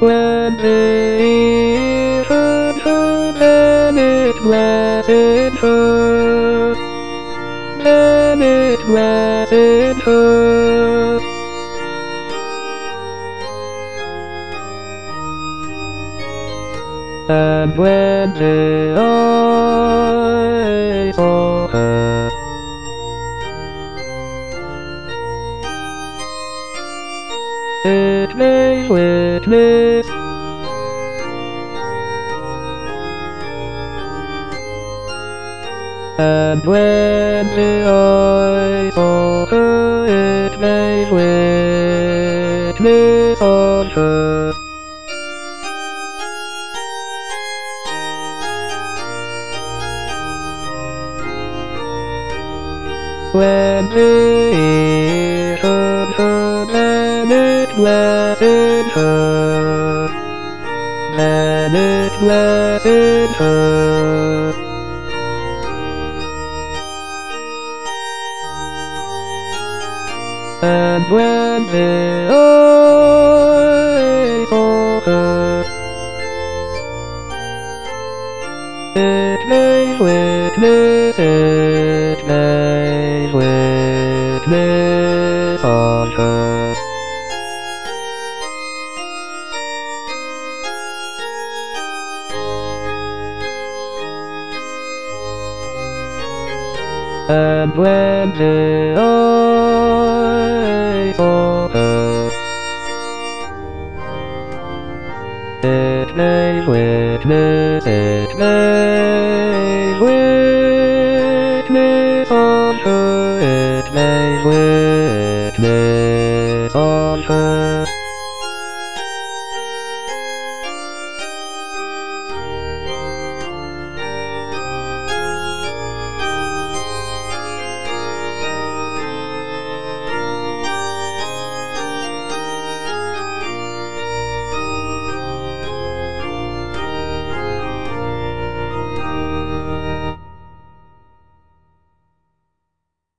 when they hurt her, then it gladdened her. Then it gladdened her. And when the eye saw her, it made witness. And when the eye saw her, it made witness on her. When they heard her, then it gladdened her. Then it gladdened her. And when the eye saw her, it made witness, it made witness on her. And when the eye saw her, it made witness, it made witness on her, it made witness on her.